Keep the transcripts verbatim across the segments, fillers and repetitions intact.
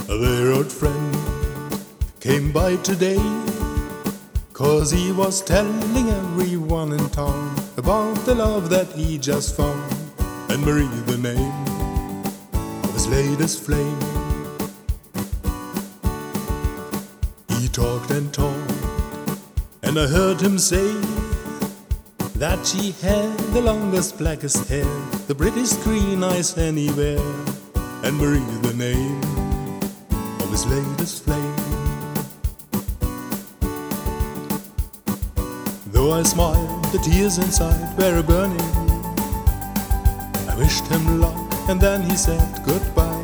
Their old friend came by today, 'cause he was telling everyone in town about the love that he just found, and Marie the name of his latest flame. He talked and talked, and I heard him say that she had the longest, blackest hair, the prettiest green eyes anywhere, and Marie the name of his latest flame. Though I smiled, the tears inside were burning. I wished him luck, and then he said goodbye.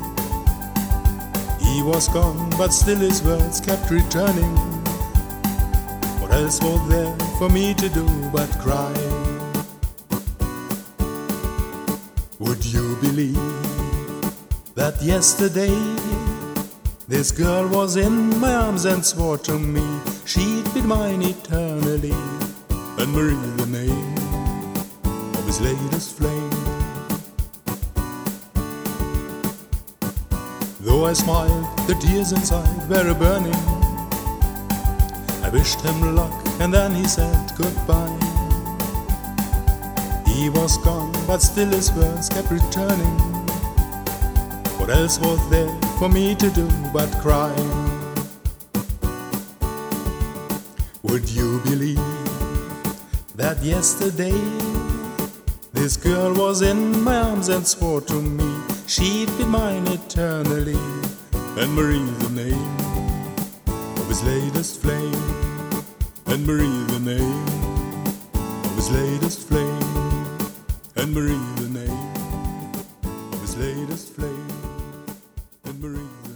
He was gone, but still his words kept returning. What else was there for me to do but cry? Would you believe that yesterday this girl was in my arms and swore to me she'd be mine eternally, and Marie the name of his latest flame. Though I smiled, the tears inside were burning. I wished him luck, and then he said goodbye. He was gone, but still his words kept returning. What else was there for me to do but cry? Would you believe that yesterday this girl was in my arms and swore to me she'd be mine eternally, and Marie the name of his latest flame, and Marie the name of his latest flame, and Marie the name of his latest flame, and Marie